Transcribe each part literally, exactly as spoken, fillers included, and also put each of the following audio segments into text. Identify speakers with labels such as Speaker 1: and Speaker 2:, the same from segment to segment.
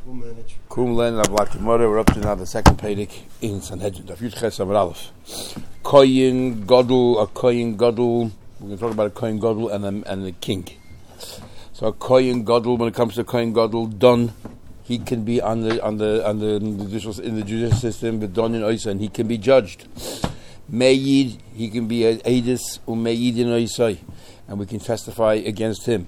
Speaker 1: Kum Len Avlat Gemara. We're up to now the second Pedic in Sanhedrin. The future Ches Amar Aleph. Koyin Gadol, a Koyin Gadol. We're going to talk about a Koyin Gadol and the, and the king. So a Koyin Gadol, when it comes to Koyin Gadol, done. He can be on the on the on the judicial in the judicial system, but done in Oisa, and he can be judged. Meyid, he can be an Eidus uMeyid in Oisai, and we can testify against him.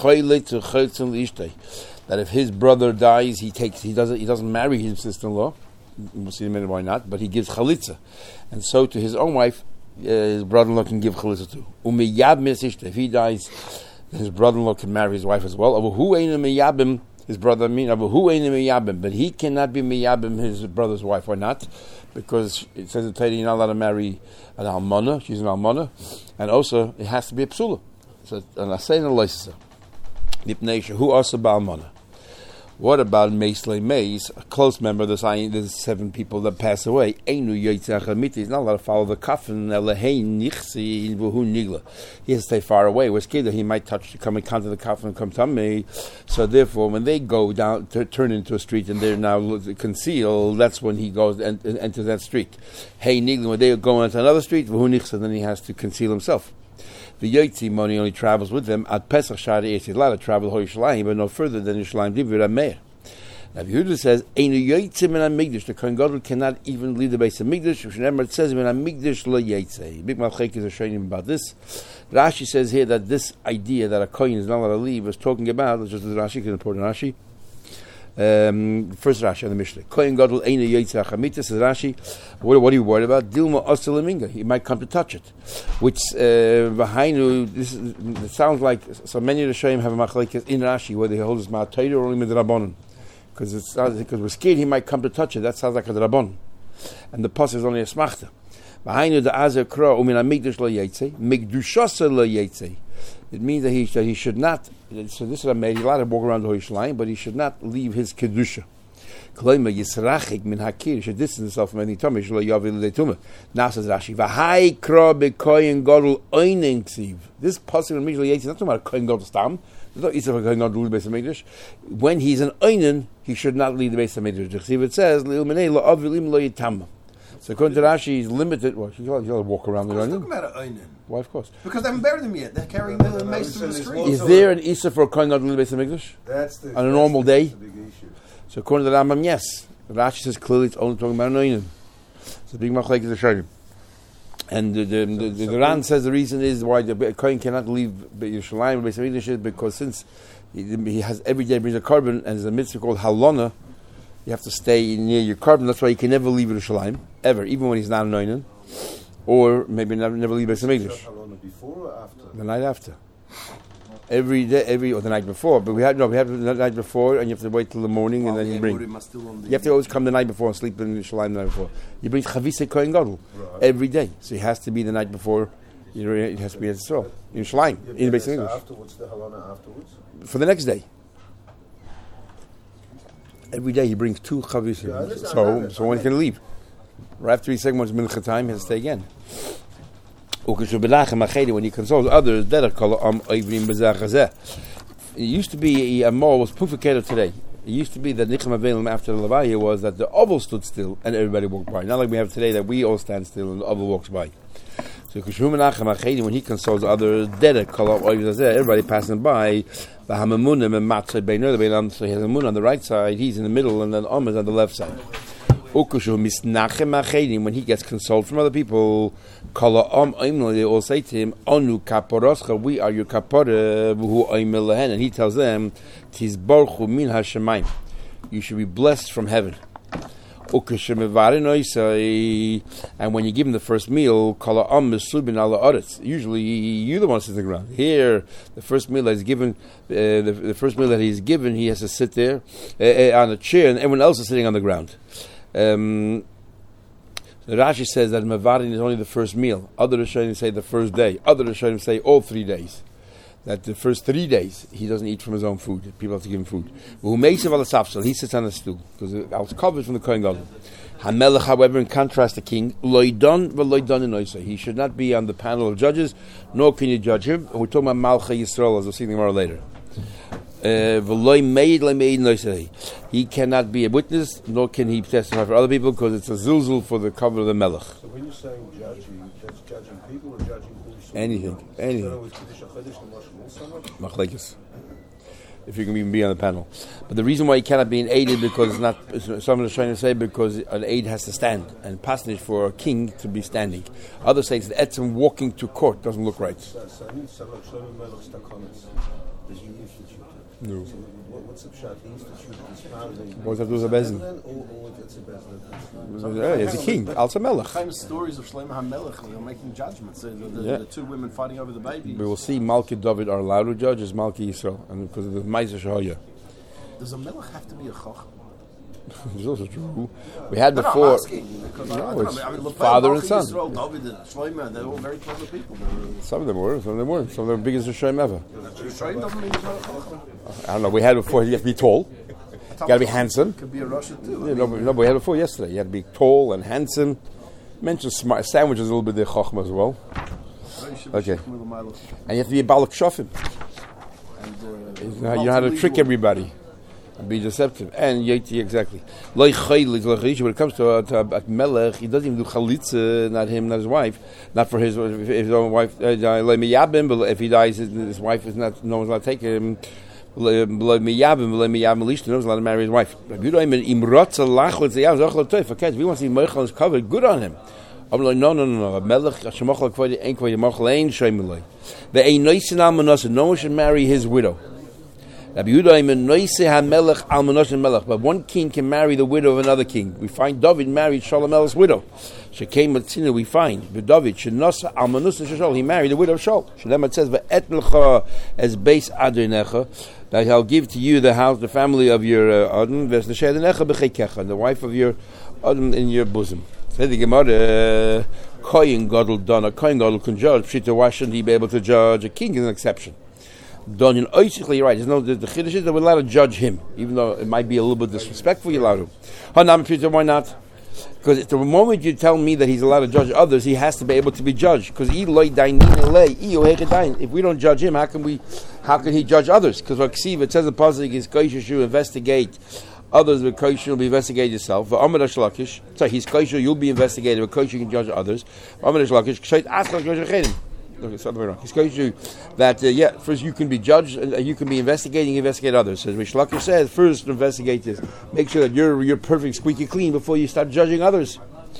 Speaker 1: That if his brother dies, he takes he doesn't he doesn't marry his sister-in-law. We'll see in a minute why not, but he gives chalitza, and so to his own wife, uh, his brother-in-law can give chalitza too. If he dies, his brother-in-law can marry his wife as well. His brother, I mean, but he cannot be miyabim his brother's wife. Why not? Because it says in Torah you're not allowed to marry an almana. She's an almana, and also it has to be a psula. So an asay and a loisa. Nipnei who also ba'almana. What about Meislei Meis, a close member of the sign? There's seven people that pass away. Einu yotzei. He's not allowed to follow the coffin. He has to stay far away. We're scared that he might touch, come in contact with the coffin and come to me. So therefore, when they go down, to turn into a street, and they're now concealed, that's when he goes and, and enters that street. Hey nigla, when they go into another street, then he has to conceal himself. The Yotzi money only travels with them at Pesach Shari. He's allowed to travel to Yerushalayim, but no further than Yerushalayim. Divir Meir. Now, Yehuda says, "Einu Yotzi min Hamikdash." The Kohen Gadol cannot even leave the base of Mikdash. Remember, it says min Hamikdash lo Yotzi. Big Malchek is showing him about this. Rashi says here that this idea that a Kohen is not allowed to leave was talking about. Let's just the Rashi, because important Rashi. Um, first Rashi on the Mishnah. Kohen Gadol einu Yotzi achamita, says Rashi. What, what are you worried about? Dilma oselaminga. He might come to touch it. Which Vahainu, uh, this is, it sounds like so many of the Shem have a machlekes in Rashi whether he holds his ma'at Torah or only midrabanan, because it's because we're scared he might come to touch it. That sounds like a drabanan, and the pasuk is only a smachta. Vahainu the azer kra umin hamikdash lo yetze mikdushasa lo yetze. It means that he that he should not. So this is a made. He's allowed to walk around the Yerushalayim, but he should not leave his kedusha. Kloima yisrachik min hakir. He should distance himself from any tumah. Shlo yavil leituma. Now says Rashi, v'hai kra bekoyin gadol oinen ksiv. This pasuk in Mishnah Yates is not talking about koyin gadol stam. There's no isur for koyin gadol the base of Mikdash. When he's an oinen, he should not leave the base of Mikdash. It says leilmenei lo avilim lo yitama. So according to Rashi, he's limited. Well, he's allowed to walk around the onion.
Speaker 2: Talking about an oinen.
Speaker 1: Why, of course.
Speaker 2: Because they haven't buried them yet. They're carrying the no, no, mace through the street.
Speaker 1: Is there an Issa for a Kohen Gadol in the base of Mikdash?
Speaker 3: That's the,
Speaker 1: on a normal day?
Speaker 3: That's the big issue.
Speaker 1: So according to the Rambam, yes. Rashi says clearly it's only talking about an oinen. So big machlek is a shayim. And the the, the, the, the Ran says the reason is why the Kohen cannot leave Yerushalayim or base of Mikdash is because since he, he has every day brings a carbon and there's a mitzvah called halona, you have to stay near your carbon. That's why he can never leave Yerushalayim ever, even when he's not an oinen, or maybe never never leave base of Mikdash.
Speaker 3: Before or after?
Speaker 1: The night after. Every day, every or the night before. But we had no, we had the night before, and you have to wait till the morning, and then you bring. You have to always come the night before and sleep in Yerushalayim the night before. You bring Chavise Kohen Gadol every day, so it has to be the night before. You know, it has to be as well in Yerushalayim yeah, in the base of Mikdash.
Speaker 3: Afterwards, the halana afterwards.
Speaker 1: For the next day. Every day he brings two Chavise. Yeah, so, so when he can leave. Right after he said once mincha time, he has to stay again. When he consoles others, it used to be a mall was puficated today. It used to be that Nicham Avelim after the Levaya was that the oval stood still and everybody walked by. Not like we have today that we all stand still and the oval walks by. So when he consoles others, everybody passing by. So he has a moon on the right side, he's in the middle, and then Om is on the left side. When he gets consoled from other people, they all say to him, we are your kapara, and he tells them, you should be blessed from heaven. And when you give him the first meal, usually you're the one sitting on the ground. Here, the first meal that he's given, uh, the, the first meal that he's given, he has to sit there uh, uh, on a chair, and everyone else is sitting on the ground. Um, the Rashi says that Mavarin is only the first meal. Other Rishonim say the first day. Other Rishonim say all three days. That the first three days he doesn't eat from his own food. People have to give him food. He sits on a stool because it was covered from the Kohen Gadol. Hamelech, however, in contrast to king, loidon v'loidon inoisa. He should not be on the panel of judges, nor can you judge him. And we're talking about Malcha Yisrael, as we'll see tomorrow later. v'loy meid lemeid noisei. He cannot be a witness, nor can he testify for other people, because it's a zilzul for the cover of the melech.
Speaker 3: So when you're saying judging, that's judging people or judging also?
Speaker 1: Anything, anything.
Speaker 3: So with Kiddush HaChodesh and Rosh Hashanah?
Speaker 1: Machlekes. If you can even be on the panel. But the reason why he cannot be an aid is because it's not, someone is trying to say because an aid has to stand, and passage for a king to be standing. Others say it's the etzem walking to court doesn't look right.
Speaker 3: So, so I need to say like Shlomo Melech's takonos. Does he institute it?
Speaker 1: No.
Speaker 3: So what, what's the pshat? He instituted this power that he
Speaker 1: What does that do with a bezin?
Speaker 3: Or, or it's a bezin.
Speaker 1: Yeah, he's a king, Alza Melech.
Speaker 2: Famous stories of Shlomo HaMelech, they're making judgments. The, the,
Speaker 1: Yeah.
Speaker 2: the two women fighting over the babies.
Speaker 1: We will see Malki David are allowed to judge as Malki Yisrael, and because of the Ma'aser Shahaya.
Speaker 2: Does a melech have to be a chacham?
Speaker 1: It's also true. We had
Speaker 2: No, no, I'm
Speaker 1: before.
Speaker 2: asking, because I-
Speaker 1: No,
Speaker 2: I don't
Speaker 1: it's
Speaker 2: know, I mean, Levi,
Speaker 1: father
Speaker 2: Malchi,
Speaker 1: and son.
Speaker 2: Yisrael, David and Shlomo, they're all very clever people. They're-
Speaker 1: Some of them were, some of them weren't. Some of them were biggest Rishonim ever.
Speaker 2: Trained doesn't mean he's not a chacham.
Speaker 1: I don't know. We had before. You have to be tall. You got to be handsome.
Speaker 2: Could be a Russia too.
Speaker 1: Yeah, no, but- no, but we had before yesterday. You had to be tall and handsome. Mentioned smart. Sandwich is a little bit the chachma as well. Okay. And you have to be a balak shofim.
Speaker 2: And, uh,
Speaker 1: You know, you know how to trick everybody. And be deceptive. And yeti, exactly. Like chaylik, like when it comes to, uh, to a melech, he doesn't even do chalitza, not him, not his wife. Not for his, if his own wife, uh, but if he dies, his, his wife is not, no one's allowed to take him. No one's allowed to marry his wife. If we want to see Meichel is covered, good on him. I'm like, no, no, no, no. Melech, Shemachal Kvoid, ain't Kvoid, Machal ain't Shemelei. There ain't noisin almanos, no one should marry his widow. Rabbi Yehuda Imen noise hamelech almanos and melech, but one king can marry the widow of another king. We find David married Shlomo's widow. She came with Tzina. We find but David shenosa almanos and Shaul. He married the widow of Shaul. Shalem it says ve'et lecha as base adonecha, that I'll give to you the house, the family of your Adam, uh, the wife of your Adam in your bosom. Said the Gemara, Kohen Gadol done. A Kohen Gadol can judge. Pshita, why shouldn't he be able to judge? A king is an exception. Done in Oisikli, you're right. There's no the, the Chiddush is that we're allowed to judge him, even though it might be a little bit disrespectful. You're allowed to. Hanam Pshita, why not? Because the moment you tell me that he's allowed to judge others, he has to be able to be judged. Because if we don't judge him, how can we? How can he judge others? Because it says the pasuk is Koishu investigate. Others with Koishu will be investigate yourself. For Amar Shlakish, so he's Koishu, you'll be investigated. With Koishu, you can judge others. Amar Shlakish, Kshait Aslak Yoshachim. Okay, it's the other way around. He's Koishu that uh, yeah, first you can be judged, and uh, you can be investigating, investigate others. So Rish Lakish says, first investigate this. Make sure that you're you're perfect, squeaky clean before you start judging others.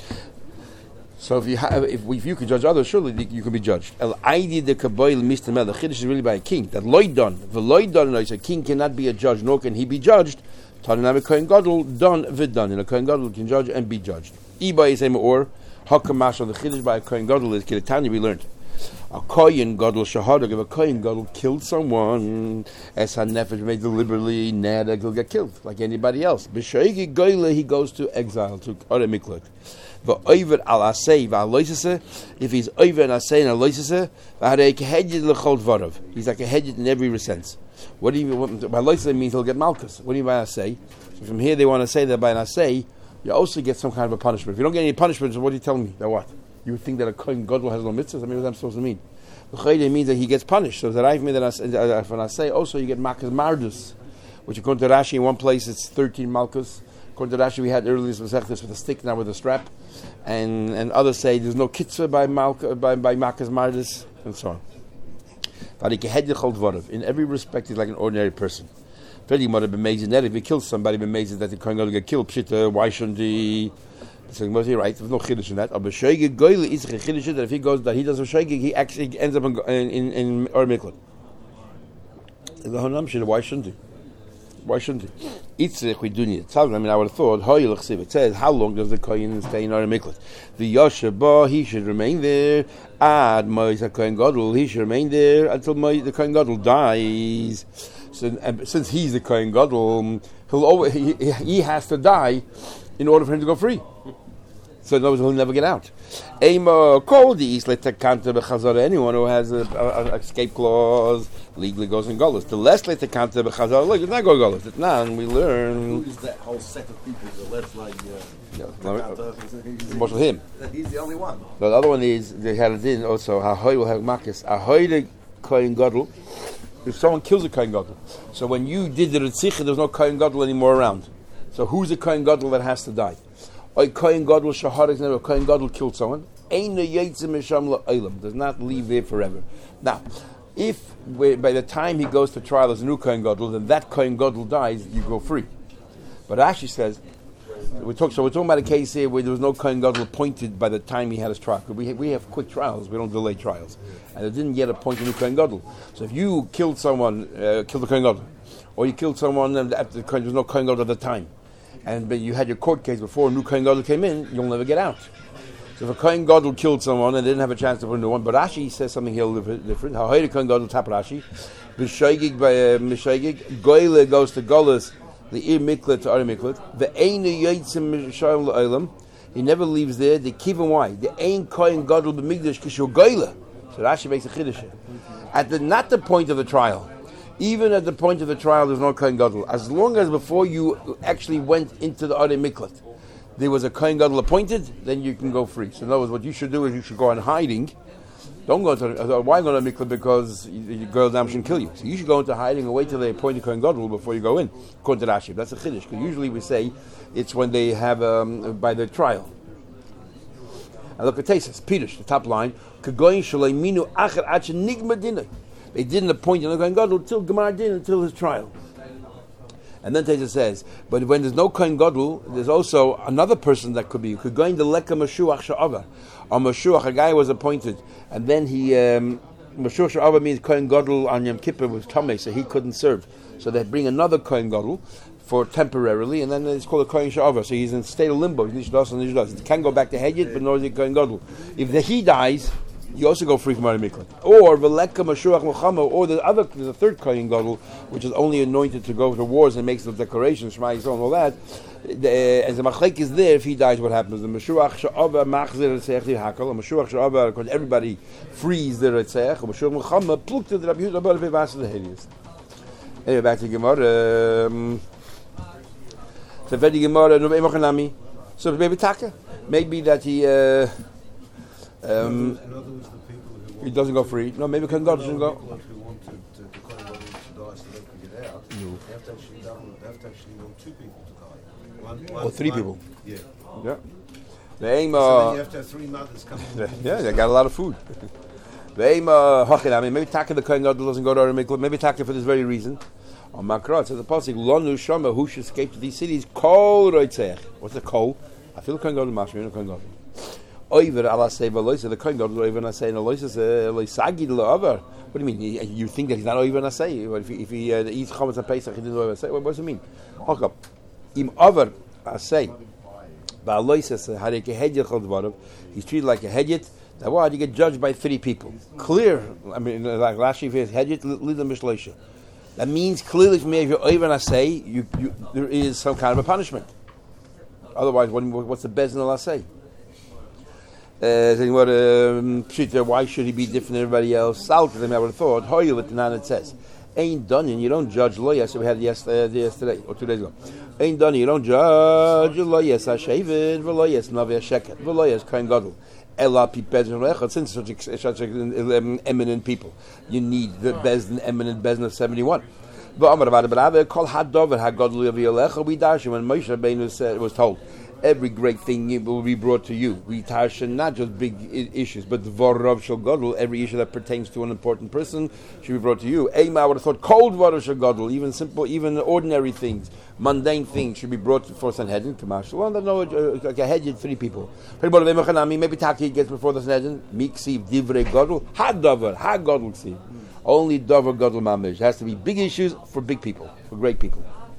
Speaker 1: So if you have, if, if you can judge others, surely you can be judged. El Aidi de Kaboil Mister Mel. The Chiddush is really by a king. That Loid done, the Loid done. A king cannot be a judge, nor can he be judged. Tananam Kohen Gadol done vidon. And a Kohen Gadol can judge and be judged. Iba is a or Hakamash on the Chiddush by a Kohen Gadol is Kiritanya. We learned. A Kohen Gadol shahada, if a Kohen Gadol killed someone, as HaNefesh made deliberately, Neda will get killed like anybody else. B'sheigi Goyle, he goes to exile to Ore Miklat. V'oiver al asay v'aloisese, if he's over and asay and aloisese, v'harei kehedjid l'chol dvarav. He's like a hedjid in every sense. What do you mean? By aloisese means he'll get malchus. What do you mean by asay? So from here they want to say that by an asay, you also get some kind of a punishment. If you don't get any punishment, so what are you telling me? That what? You would think that a Kohen Gadol has no mitzvahs? I mean, what am I supposed to mean? The Chayde means that he gets punished. So that I mean that uh, when I say also you get Makas Mardus, which according to Rashi in one place it's thirteen Malkus. According to Rashi we had earlier this with a stick, now with a strap, and and others say there's no kitzvah by Malk by by Makas Mardus and so on. In every respect, he's like an ordinary person. Freddy might have been amazing that if he kills somebody, be amazing that the Kohen Gadol get killed. Pshita, why shouldn't he? So you're right. There's no chiddush in that. But Shoigig Goyle is a chiddush that if he goes that he does a shoigig, he actually ends up in in in Or Miklat. The Hanam should. Why shouldn't he? Why shouldn't he? Itzrich we do need it. I mean, I would have thought Hoyel Chsiv. It says how long does the Kohen stay in Or Miklat? The Yosheba he should remain there. Ad Mois Kohen Gadol he should remain there until the Kohen Gadol dies. So and since he's the Kohen Gadol, he'll always he, he has to die in order for him to go free. So in other words, he'll never get out. Anyone who has a, a, a escape clause legally goes in Golos. The less later counter b'chazara, look, it's not going Golos. It's not, and we learn.
Speaker 2: Who is that whole set of people? The left, like uh,
Speaker 1: yeah, most of him.
Speaker 2: He's the only one.
Speaker 1: The other one is they had it in also. Hahoy will have makas. Hahoy the Kohen Gadol if someone kills a Kohen Gadol, so when you did the Ritzicha, there's no Kohen Gadol anymore around. So who's the Kohen Gadol that has to die? A Kohen Gadol shaharik, a Kohen Gadol killed someone. Ein yetsim misham la'olam, does not leave there forever. Now, if by the time he goes to trial as a new Kohen Gadol, then that Kohen Gadol dies, you go free. But Rashi says, we talk, so we're talking about a case here where there was no Kohen Gadol appointed by the time he had his trial. We have, we have quick trials, we don't delay trials. And they didn't yet appoint a new Kohen Gadol. So if you killed someone, uh, killed the Kohen Gadol, or you killed someone and after the Kohen, there was no Kohen Gadol at the time, and but you had your court case before a new Kohen Gadol came in, you'll never get out. So if a Kohen Gadol killed someone and they didn't have a chance to put a new one, but Rashi says something here different. How high Kohen Gadol tap Rashi? B'shaygig by Mishaygig, Goyle goes to Golas, the Ir Miklet to Ar Miklet. The Einu Yitzim Mishayim La'olam. He never leaves there. They keep him why? The Ein Kohen Gadol b'Migdash Kishu Goyle. So Rashi makes a chiddush. At the not the point of the trial, even at the point of the trial, there's no Kohen Gadol. As long as before you actually went into the Ar Miklet, there was a Kohen Gadol appointed, then you can go free. So in other words, what you should do is you should go on hiding. Don't go into, why go to Mikla? Because your girl dam shouldn't kill you. So you should go into hiding and wait till they appoint a Kohen Gadol before you go in. According to Rashi, that's a chiddush. Because usually we say it's when they have, um, by the trial. And look at Tesis, Pirush, the top line. They didn't appoint a Kohen Gadol until Gemar Din, until his trial. And then Tesis says, but when there's no Kohen Gadol, there's also another person that could be. You could go into Leka Mashuach Sha'ava. Or Mashuach, a guy was appointed, and then he, um, Mashuach Sha'ava means Kohen Gadol on Yom Kippur was Tomei, so he couldn't serve. So they bring another Kohen Gadol for temporarily, and then it's called a Kohen Sha'ava. So he's in state of limbo. He's Nishdas and Nishdas. He can go back to Hedjit, but nor is he Kohen Gadol. If the, he dies, you also go free from Ari Miklat. Or Veleka Mashuach Muhammad, or the other, there's a third Kohen Gadol, which is only anointed to go to wars and makes the declarations, Shema Yisrael and all that. The, as the Machlek is there, if he dies, what happens? The Mashuach Sha'ava Machzir Retzech Di Hakal, the Mashuach Sha'ava, because everybody frees the Retzech, the Mashuach Muhammad, pluked the Rabbi Yehuda Bar Vivas the Helios. Anyway, back to Gemara. Um, so, Vedi Gemara, no Emochanami. So, maybe Taka. Maybe that he. Uh, um, he doesn't go free. No, maybe Kohen Gadol doesn't go.
Speaker 3: Who wanted the Kohen Gadol to die so they can get out? No. They have to actually, they have to actually want two people to die. One, one,
Speaker 1: or three
Speaker 3: one,
Speaker 1: people.
Speaker 3: Yeah.
Speaker 1: Yeah. The aim. Uh,
Speaker 3: so then you have to have three mothers coming.
Speaker 1: Yeah, they got a lot of food. The aim. I mean, maybe Taka the Kohen Gadol doesn't go to Ari Miklat. Maybe Taka for this very reason. On Makra, it says the pasuk, Lonu Shama, who should escape to these cities? Kol Roitzech. What's the kol? I feel Kohen Gadol Mashmi, no Kohen Gadol. Oiver ala say v'loisa. The Kohen Gadol oiver nasei and loisa loisagid loaver. What do you mean? You, you think that he's not oiver nasei? If he, if he uh, eats chametz and pesach, he didn't oiver nasei. What, what does it mean? Okay. Im over asei. Ba'aloisa say harei kehedjet chol dvarav. He's treated like a hedjet. That why you get judged by three people. Clear. I mean, like Rashi says, hedjet lidam mishleisha. That means clearly for me, if you're oiver nasei, you, you there is some kind of a punishment. Otherwise, what, what's the bezin al asei? Uh, saying what, um, why should he be different than everybody else? Salk them, I would have thought. Hoyle with the nan it says, ain't done, and you don't judge lawyers. So we had yesterday, yesterday or two days ago. Ain't done, you don't judge lawyers. Hashavid, lawyers, navi sheket, lawyers, Kohen Gadol. Ella piped since such a, such a, um, eminent people, you need the bezdin, eminent bezdin of seventy-one. But Amar Vadabrave called Hadover Hagodlu of Yelecha. We dash when Moshe Rabbeinu said was told. Every great thing will be brought to you. We tarsha not just big I- issues, but Dvarav Shel Gadol, every issue that pertains to an important person should be brought to you. Eima, I would have thought, cold Dvarav Shel Gadol, even simple, even ordinary things, mundane things should be brought for Sanhedrin, Kamashal. And I know like a head, three people. Maybe Taki gets before the Sanhedrin, Miksiv, Divrei Gadol, Hadavar, Hagadol Ksiv. Only Davar Gadol Mamish. It has to be big issues for big people, for great people.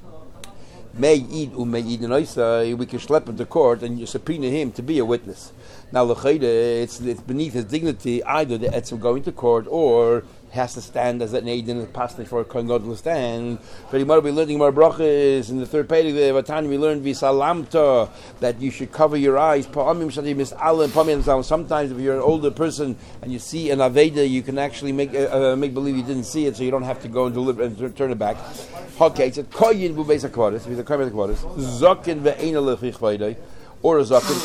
Speaker 1: May eat or may eat an we can schlep him to court and you subpoena him to be a witness. Now, it's it's beneath his dignity either the etzim going to court or has to stand as an aid in the passage for a Kohen Gadol to stand. But we learning more brachas in the third page of the Vatani. We learned visalamta that you should cover your eyes. Sometimes, if you're an older person and you see an aveda, you can actually make uh, make believe you didn't see it, so you don't have to go and deliver and turn it back. Okay, it's a koyin bu beis hakvaris. He's a koyin beis hakvaris. Zokin ve'ena lechich vayday. or a zaken.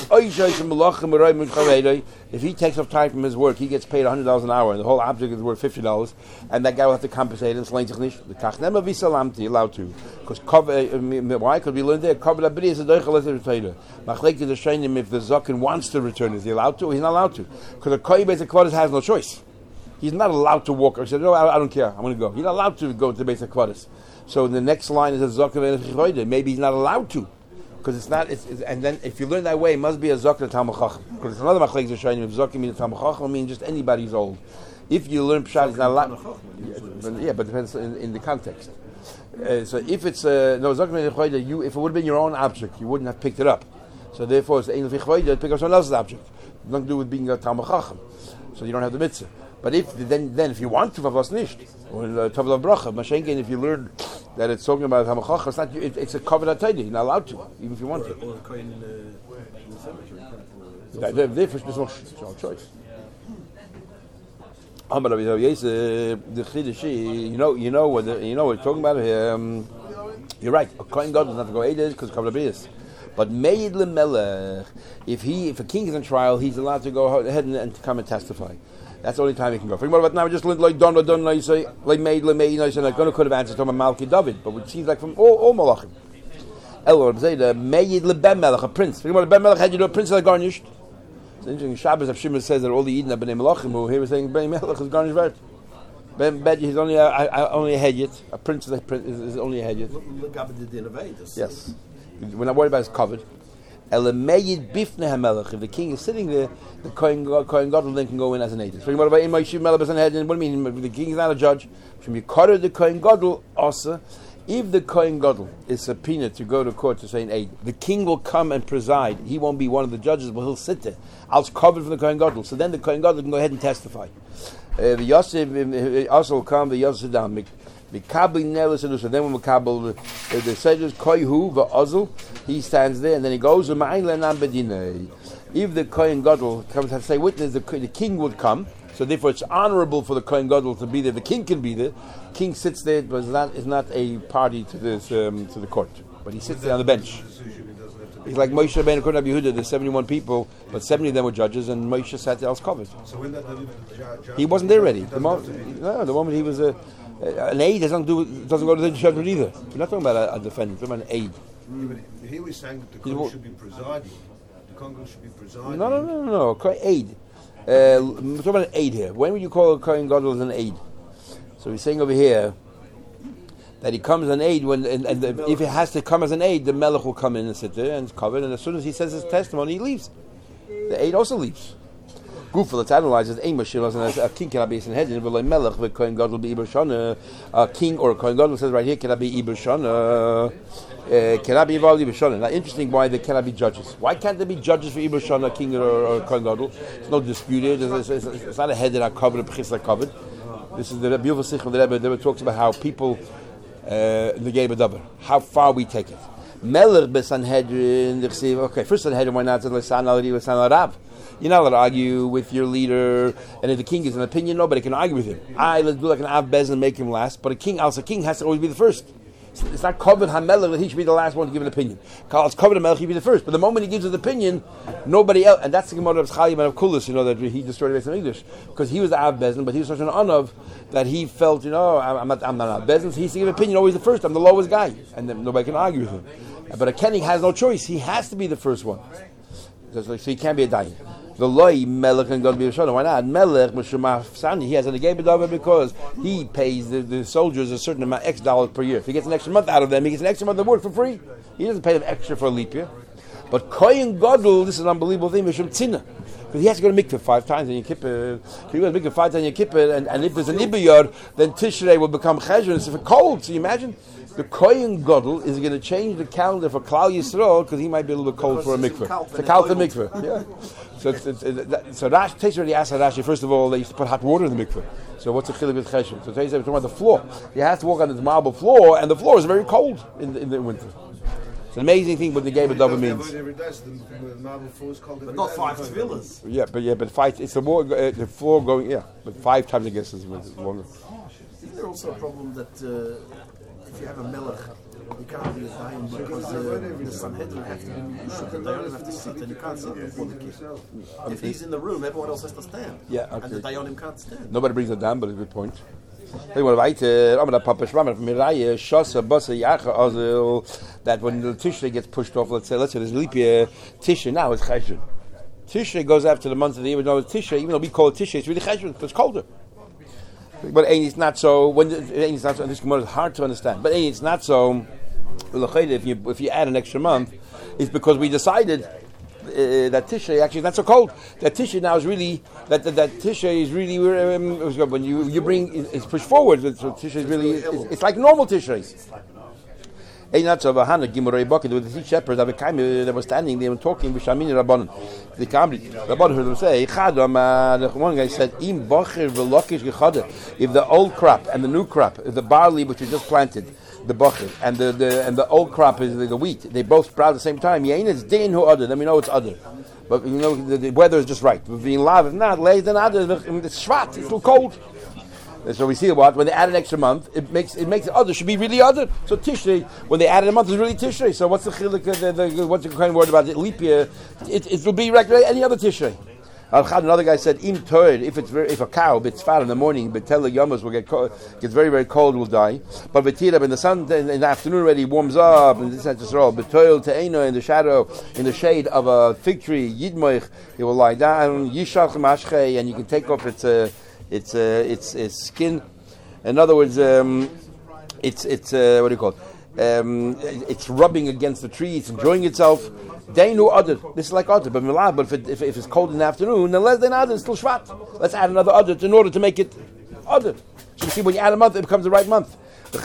Speaker 1: If he takes off time from his work, he gets paid one hundred dollars an hour, and the whole object is worth fifty dollars, and that guy will have to compensate him. The kachnema visalamti allowed to, because why? Because we learned there cover abri is a doichel to return. Machlek is shaynim if the zaken wants to return, is he allowed to? Or he's not allowed to, because the kohen basic quotas has no choice. He's not allowed to walk. Or he said, no, I, I don't care. I'm going to go. He's not allowed to go to the basic quotas. So the next line is a zaken. Maybe he's not allowed to. Because it's not, it's, it's, and then if you learn that way, it must be a zaken Talmud Chacham. Because it's another machlek zeshayim. If zaken means Talmud Chacham, means just anybody's old. If you learn pshat, it's not allowed. Yeah, yeah, but it depends in, in the context. Uh, so if it's uh, no zaken, you if it would have been your own object, you wouldn't have picked it up. So therefore, it's the ein lefichvoide, pick up someone else's object. Nothing to do with being a Talmud Chacham. So you don't have the mitzvah. But if then, then if you want to, was nicht. Or Tavla Bracha, Mashenkin, if you learn that it's talking about Hamachach, it's not. It, it's a covenant tidy. You're not allowed to, even if you want to.
Speaker 3: Or the coin in the cemetery.
Speaker 1: They're for no choice. You know, you know what the, you know what we're talking about here. Um, you're right. A coin god doesn't have to go eight days because covenant is. But Meid lemelech, if he, if a king is on trial, he's allowed to go ahead and, and come and testify. That's the only time he can go. Forget about now. Just like don or don, you say like Meid lemeid. You say like going to could have answered to Malki David, but it seems like from all, all malachim. Elor say the Meid lebem melech, a prince. Forget about ben melech had you do a prince that garnished. It's interesting. Shabbos of Shimon says that all the Eden have been malachim. Who here was saying ben melech is garnished vert. Ben bet he's only a, a, only a hedyot. A prince is, a prince is, is only a hedyot.
Speaker 2: Look up at the innovators.
Speaker 1: Yes. We're not worried about his covered. If the king is sitting there, the Kohen Kohen Gadol then can go in as an agent. So what do you mean? If the king is not a judge, should be called the Kohen Gadol also. If the Kohen Gadol is subpoenaed to go to court to say an aid, the king will come and preside. He won't be one of the judges, but he'll sit there. I'll cover from the Kohen Gadol. So then the Kohen Gadol can go ahead and testify. Uh, the Yosef also will come. The Yosef down. Mikabel never said so. Then when Mikabel the the sages koyhu va'azul, he stands there and then he goes to ma'ayla bedinei. If the Kohen Gadol comes to say witness, the, the king would come. So therefore, it's honorable for the Kohen Gadol to be there. The king can be there. King sits there, but is not is not a party to this um, to the court. But he sits there on the bench. He's like Moshe Rabbeinu Kohen Yehuda. There's seventy-one people, but seventy of them were judges, and Moshe sat there else covered.
Speaker 3: So when that
Speaker 1: he wasn't there already. The moment, no, the moment he was a. Uh, an aid doesn't do doesn't go to the judgment either. We're not talking about a, a defendant. We're talking about an aid.
Speaker 3: Mm, here we're saying that the Kohen should be presiding. The Kohen should be presiding.
Speaker 1: No, no, no, no, no. Aid. Uh, we're talking about an aid here. When would you call a Kohen Gadol as an aid? So we're saying over here that he comes as an aid when, and, and the, if he has to come as an aid, the Melech will come in and sit there and cover. And as soon as he says his testimony, he leaves. The aid also leaves. Gufa, let's analyze it. A king cannot be in head, but like Melech, the Kohen Gadol be Iber A king or a Kohen Gadol says right here cannot be Iber Shana. Cannot be involved in Iber Shana. Now, interesting why there cannot be judges. Why can't there be judges for Iber Shana, king or, or Kohen Gadol? There's no dispute here. It's, it's, it's not a head that are covered, a pechis that are covered. This is the beautiful sikh of the Rebbe. The Rebbe talks about how people uh, the Gei B'Daber, how far we take it. Melech b'Sanhedrin. Okay, first Sanhedrin. Why not? L'san already l'san l'Rav. You're not allowed to argue with your leader, and if the king gives an opinion, nobody can argue with him. I let's do like an Av Bez and make him last, but a king, also a king has to always be the first. It's not covered Hamelech that he should be the last one to give an opinion. It's covered Hamelech, he should be the first. But the moment he gives his opinion, nobody else, and that's the Gemara of Chaim and of Kulis, you know, that he destroyed the Beis Hamikdash, because he was the Av Bezin, but he was such an Anav that he felt, you know, I'm not, I'm not Av Bezin, so he has to give an opinion, always the first, I'm the lowest guy, and then nobody can argue with him. But a king has no choice, he has to be the first one. So he can't be a Dayan. The loy Melech and God be Rishon. Why not? Melech Meshumah Sani. He has a Gei B'Daber because he pays the, the soldiers a certain amount, X dollars per year. If he gets an extra month out of them, he gets an extra month of work for free. He doesn't pay them extra for a leap year. But Kohen Gadol, this is an unbelievable thing, Mishum Tzina. Because he has to go to mikveh five times in Yom Kippur. If he goes to mikveh five times in Yom Kippur, and, and if there's an Ibiyar, then Tishrei will become Cheshvan. It's for cold. So you imagine? The Kohen Gadol is going to change the calendar for Klal Yisrael because he might be a little bit cold for a mikveh. It's a kalt mikveh. Yeah. So it's, it's, it's, that, so Rashi, Teish already asked Rashi. First of all, they used to put hot water in the mikveh. So what's the chiluk with Cheshvan? So Teish said, we're talking about the floor. You have to walk on this marble floor, and the floor is very cold in the, in the winter. It's an amazing thing what the Gei B'Daber means.
Speaker 2: But not five tefillahs.
Speaker 1: Yeah, but yeah, but five. It's the more uh, the floor going. Yeah, but five times I guess is longer.
Speaker 2: Isn't there also a problem that uh, if you have a melech, you can't be a dayan because uh, the Sanhedrin have to be Yishuk, and the dayanim have to sit, and you can't sit before the king. If he's in the room, everyone else has to stand.
Speaker 1: Yeah, okay.
Speaker 2: And the dayanim can't stand.
Speaker 1: Nobody brings it down, but it's a good point. They want to write that when the Tishrei gets pushed off, let's say, let's say there's leap year, Tishrei now is Cheshvan. Tishrei goes after the month of the year, even though it's Tishrei, even though we call it Tishrei, it's really Cheshvan, because it's colder. But it's not so. When it's not so, this Gemara is hard to understand. But it's not so. If you if you add an extra month, it's because we decided uh, that Tishrei actually is not so cold. That Tishrei now is really that that, that Tishrei is really um, when you you bring it's pushed forward. So Tishrei is really it's, it's like normal Tishrei. Ain't not so. Hana Gimorei Bucket with the three shepherds that were standing there and talking with Shamini Rabbanon. The Kamri Rabbanon heard them say, "Chadam." The one guy said, "Im Bocher v'lokish gechada." If the old crop and the new crop, if the barley which is just planted, the bocher and the, the and the old crop is the, the wheat, they both sprout at the same time. Yain is din who other. Then we know it's other. But you know the, the weather is just right. Being live, if not, late than other. It's shvat. It's too cold. And so we see what when they add an extra month, it makes it makes the other should be really other. So Tishrei, when they added a month, is really Tishrei. So what's the chiluk? The, the, what's the kind of word about it? Leap year? It, it will be like any other Tishrei. Another guy said, "Im toid, if it's very, if a cow bits fat in the morning, but tell the yamas will get cold, gets very very cold, will die. But v'tirab in the sun in, in the afternoon already warms up, and this is all. But toil te'eno in the shadow, in the shade of a fig tree, yidmoich, he will lie down. Yishach mashchei, and you can take off its uh, its uh, its its skin. In other words, um, it's it's uh, what do you call it? Um, it's rubbing against the tree. It's enjoying itself." They know other. This is like other, but but if, it, if, if it's cold in the afternoon, then less than other, it's still shvat. Let's add another other in order to make it other. So you see, when you add a month, it becomes the right month. If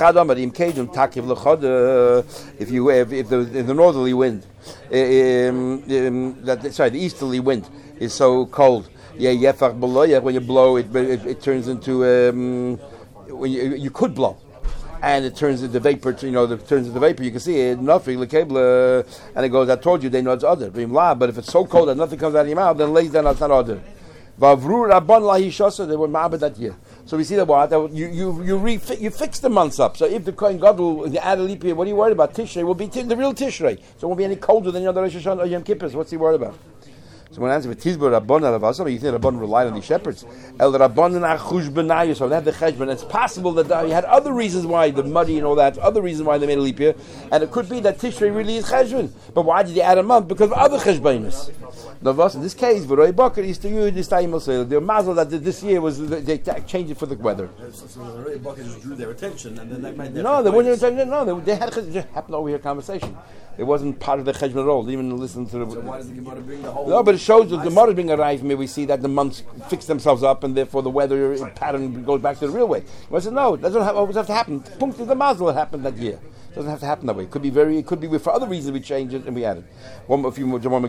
Speaker 1: you if, if the if the northerly wind, um, um, that sorry, the easterly wind is so cold, yeah, yefach below. When you blow, it it, it turns into um, when you you could blow. And it turns into vapor, you know, it turns into vapor. You can see it, nothing, and it goes, I told you, they know it's other. But if it's so cold that nothing comes out of your mouth, then lays down, it's not other. They were ma'abed that year. So we see that what? You you you, re, you fix the months up. So if the Kohen Gadol, the add a leap year, what are you worried about? Tishrei will be t- the real Tishrei. So it won't be any colder than the other Rosh Hashanah or Yom Kippur. What's he worried about? So when I answer with Tizbur Rabbon Alavasam, you think Rabbon relied on these shepherds. El Rabbon and Achush Benayus, so they had the cheshbon. It's possible that you had other reasons why the muddy and all that, other reasons why they made a leap year, and it could be that Tishrei really is cheshbon. But why did you add a month? Because of other cheshbonis. Navas in this case, V'roi Bakar is to you this time also. The mazel that this year was they changed it for the weather.
Speaker 2: So the V'roi Bakar just drew their attention, and then they made their
Speaker 1: no, they weren't attention. No, they, they had it just happened over here conversation. It wasn't part of the cheshbon at all. They even listen to the.
Speaker 2: So why does the Gemara bring the whole?
Speaker 1: No, but it shows that the Gemara being arrived. Maybe we see that the months fix themselves up, and therefore the weather pattern goes back to the real way. I said no, it doesn't have, always have to happen. Punkt is the mazel that happened that year. It doesn't have to happen that way. It could be very. It could be for other reasons we change it and we add it. One, a few more. What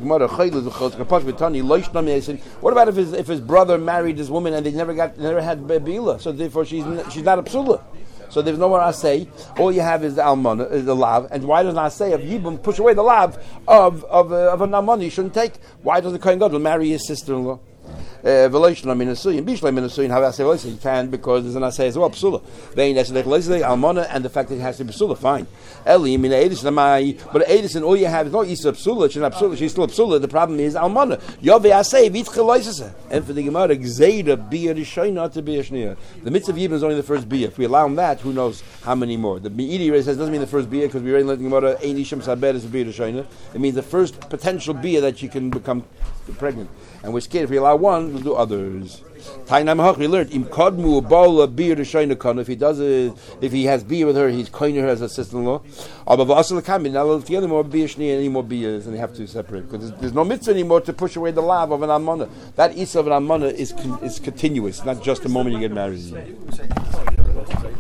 Speaker 1: about if his if his brother married this woman and they never got never had beila, so therefore she's she's not a psula. So there's no more asay. All you have is the almana, is the lav. And why does not say of yibum push away the lav of of uh, of a almana? You shouldn't take. Why does the kohen gadol marry his sister-in-law? Veloishna minasuyin, bishla minasuyin. How I say well, you can because there's an asay as well. Psula. Vein that's the almana and the fact that it has to be psula. Fine. Eli mina edis namai. But edis and all you have is no isa psula. She's not psula. She's still psula. The problem is almana. Yove asay vitcheloisese. And for the gemara, gzeida bia rishayna to bia shnia. The mitzvah of yibum is only the first bia. If we allow him that, who knows how many more? The meidi says doesn't mean the first bia because we already let the gemara ein isham sabed is a bia rishayna. It means the first potential bia that she can become pregnant. And we're scared if we allow one, we'll do others. Tainam hach, we learned im kadmu bala beer rishayna kana. If he does it, if he has beer with her, he's koiner her as a sister-in-law. Aber v'asal kamin. Now let's get more beer shni any more beers, and they have to separate because there's, there's no mitzvah anymore to push away the lav of an almana. That isa of an almana is con, is continuous, not just the moment you get married.